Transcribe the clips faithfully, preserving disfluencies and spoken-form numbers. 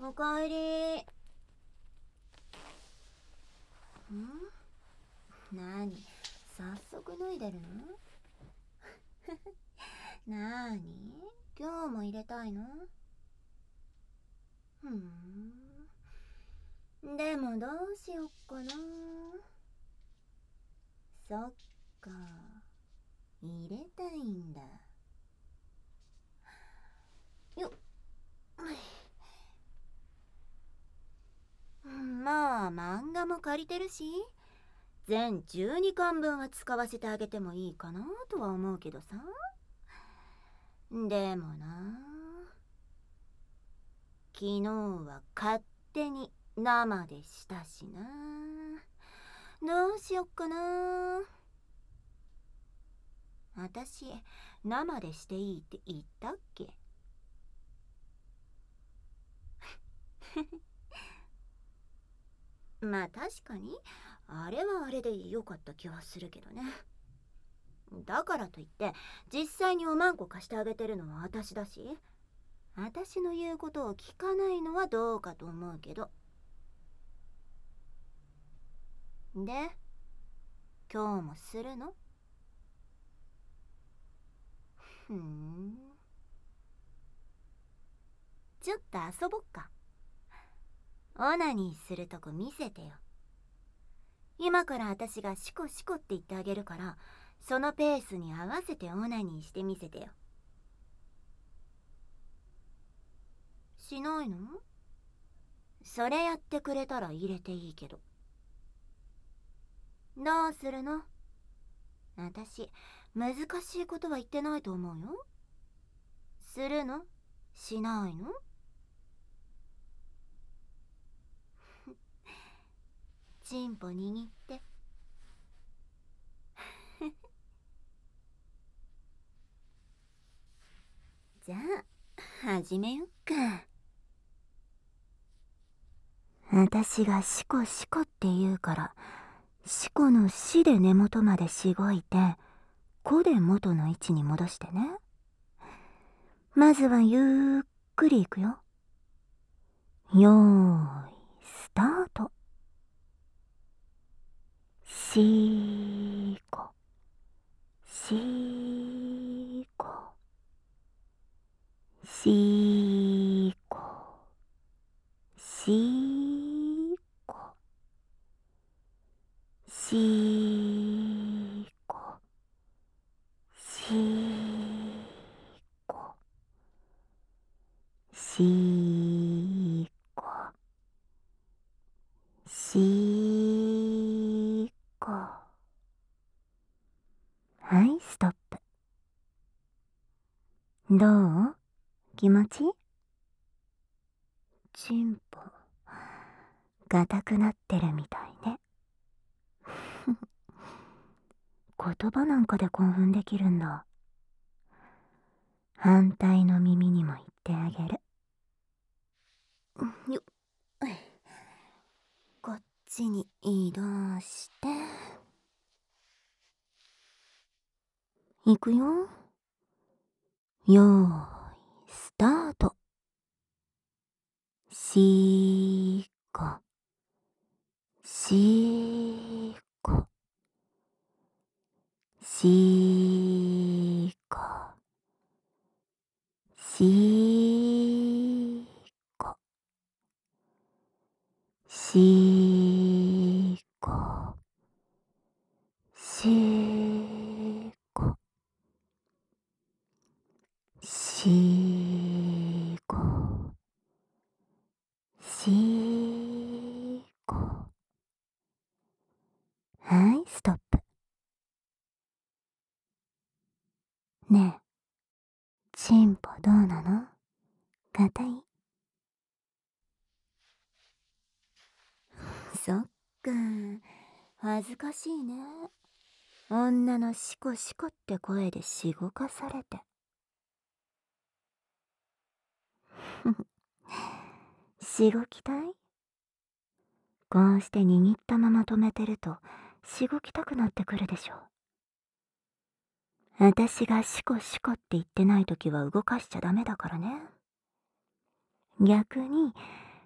おかえり。んなに、早速脱いでるの？なーに、今日も入れたいの？ふん。でもどうしよっかな。そっか、入れたいんだ。よっ。まあ漫画も借りてるし、全じゅうにかんぶんは使わせてあげてもいいかなとは思うけどさ。でもな、昨日は勝手に生でしたしな。どうしよっかな。私、生でしていいって言ったっけ？まあ確かに、あれはあれで良かった気はするけどね。だからといって、実際におまんこ貸してあげてるのは私だし、私の言うことを聞かないのはどうかと思うけど。で、今日もするの？ふん。ちょっと遊ぼっか。オナニーするとこ見せてよ。今から私がシコシコって言ってあげるから、そのペースに合わせてオナニーしてみせてよ。しないの？それやってくれたら入れていいけど。どうするの？私、難しいことは言ってないと思うよ。するの？しないの？チンポ握って。じゃあ、始めよっか。私がシコシコって言うから、シコのシで根元までしごいて、コで元の位置に戻してね。まずはゆっくりいくよ。よーい、スタート。しーこ、しーこ、しーこ、しーこ、しーこ、しーこ、しーこ、しーこ。はい、ストップ。どう？気持ちいい？チンポ、硬くなってるみたいね。言葉なんかで興奮できるんだ。反対の耳にも言ってあげる。よっ。こっちに移動して。いくよ。よーい、スタート。しーこ、しーこ、しーこ、しーこ、しーこ、しーこ、しーこ、しーこ。はい、ストップ。ねえ、チンポどうなの？硬い？そっか、恥ずかしいね。女のシコシコって声でしごかされて。しごきたい？こうして握ったまま止めてるとしごきたくなってくるでしょ。私がシコシコって言ってないときは動かしちゃダメだからね。逆に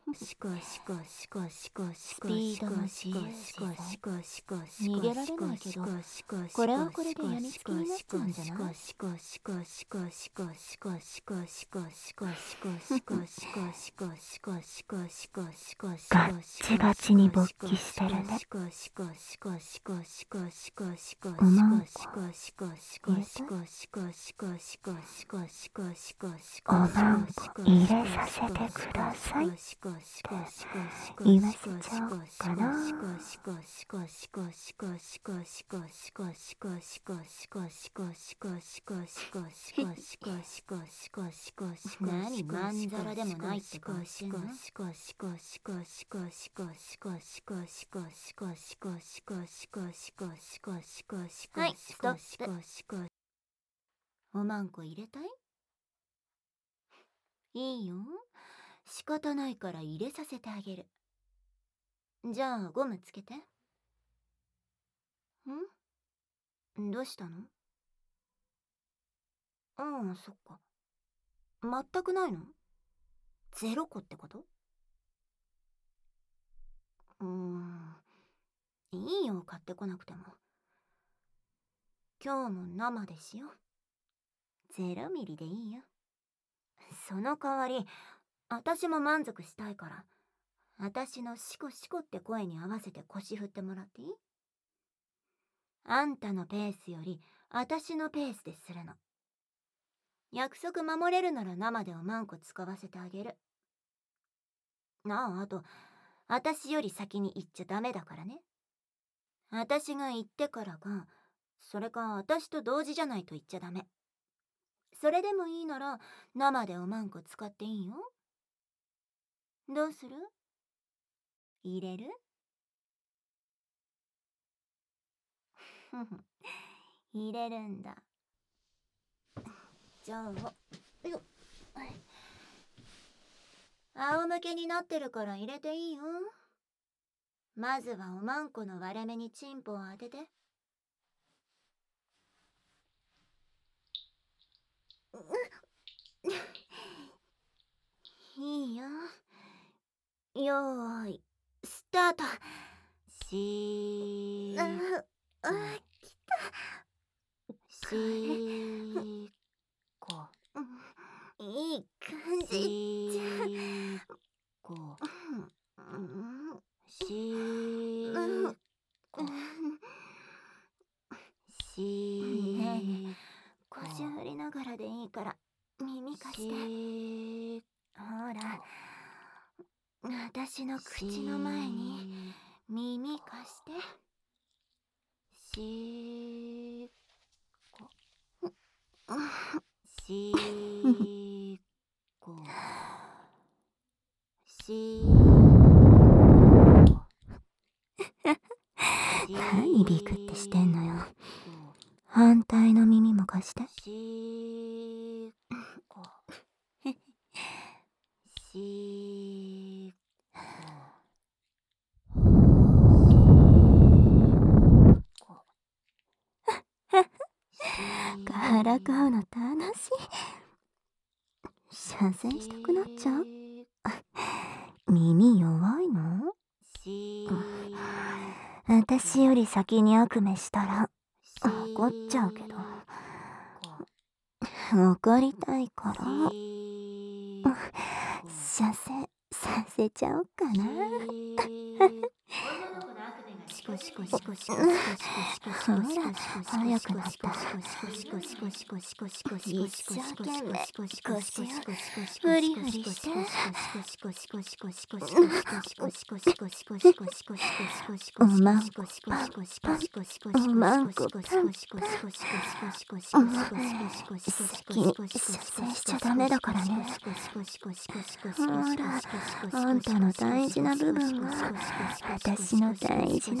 シコシコシコシコシコシコシコシコシコシコシコ逃げられないけど、これはこれでやみつきになっちゃうんじゃない？ シコシコシコシコシコシコシコシコシコシコシコシコシコシコシコシコシコガッチガチに勃起してるね。シコシコシコシコシコシコシコシコシコシコシコシコシコシコシコシコシコシコシコおまんこ入れさせてくださいって言わせちゃおうかな。 何まんざらでもないって顔してんの？はい、ストップ。おまんこ入れたい？いいよ。仕方ないから入れさせてあげる。じゃあゴムつけて。ん？どうしたの？ああ、そっか。全くないの？ゼロ個ってこと？うーん。いいよ、買ってこなくても。今日も生でしよう。ゼロミリでいいよ。その代わり、私も満足したいから、私のシコシコって声に合わせて腰振ってもらっていい？あんたのペースより、私のペースでするの。約束守れるなら生でおまんこ使わせてあげる。なあ、あと、私より先に行っちゃダメだからね。私が行ってからか、それか私と同時じゃないと言っちゃダメ。それでもいいなら、生でおまんこ使っていいよ。どうする？入れる？ふふ、入れるんだ。じゃあ、よっ。仰向けになってるから入れていいよ。まずはおまんこの割れ目にチンポを当てて。いいよ。よーい、スタート。しーああ、来た。しーこ。いい感じ。しーこ。しーこ。しーねえねえ、腰振りながらでいいから耳貸して。ほら、私の口の前に耳貸して。しーこ。しーこ。しーこ。何ビクってしてんのよ。反対の耳も貸して。しーこ。しーこ。からかうの楽しい。射精したくなっちゃう？耳弱いの？私より先に悪夢したら怒っちゃうけど、怒りたいから射精させちゃおうかな。シコシコシコシコシコシコシコシコシコシコシコ早くなった。シコシコシコシコシコシコシコシコシコシコシコシコシコシコシコフリフリしておまんこパンパンおまんこパンパン先に射精しちゃダメだからね。ほら、あんたの大事な部分は私の大事な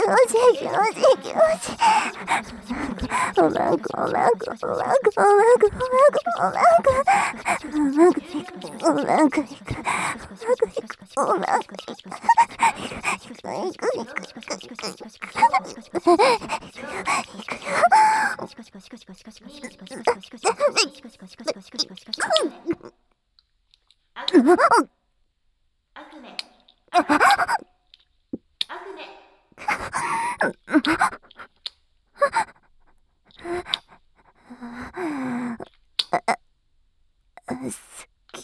気持ちいい気持ちいい気持ちいい。おまんこおまんこおまんこおまんこおまんこおまんこおまんこいくおまんこいくおまんこいくおまんこいくいくいくいくよ。 悪夢。 好き。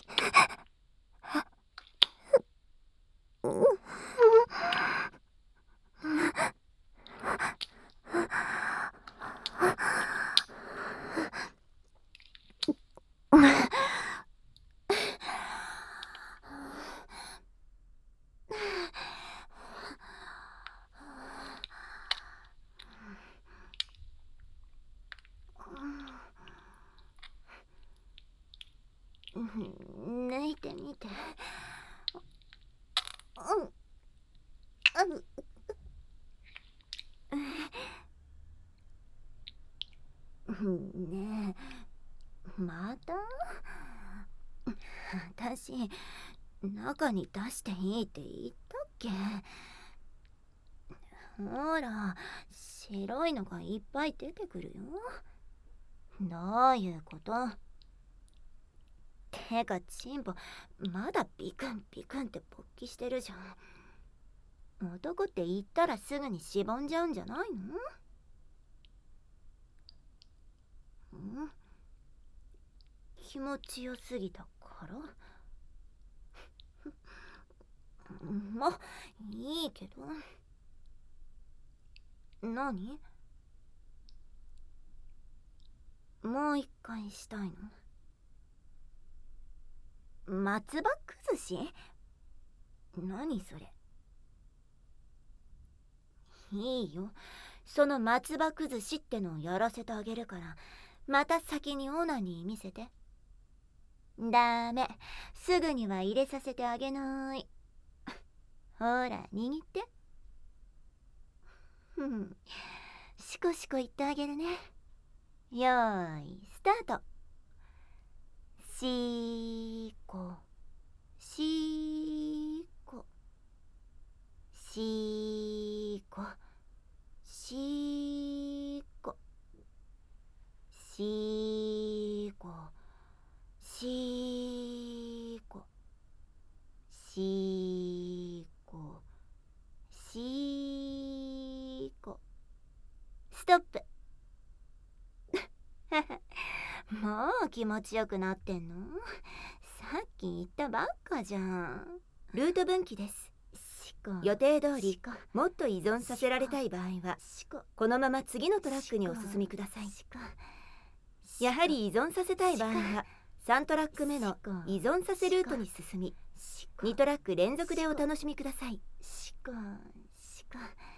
抜いてみて。ねえ、また？私、中に出していいって言ったっけ？ほら、白いのがいっぱい出てくるよ。どういうこと？てかチンポまだビクンビクンって勃起してるじゃん。男って言ったらすぐにしぼんじゃうんじゃないの？ん？気持ちよすぎたからまあいいけど。何？もう一回したいの？松葉崩し？何それ？いいよ、その松葉崩しってのをやらせてあげるから、また先にオナニー見せて。ダメ、すぐには入れさせてあげない。ほら握って。ふん、シコシコ言ってあげるね。よーいスタート。しーこしーこしーこしーこしーこしーこしーこしーこ。ストップ。もう気持ちよくなってんの？さっき言ったばっかじゃん。ルート分岐です。予定通りもっと依存させられたい場合はこのまま次のトラックにお進みください。やはり依存させたい場合はさんトラック目の依存させルートに進みにトラック連続でお楽しみください。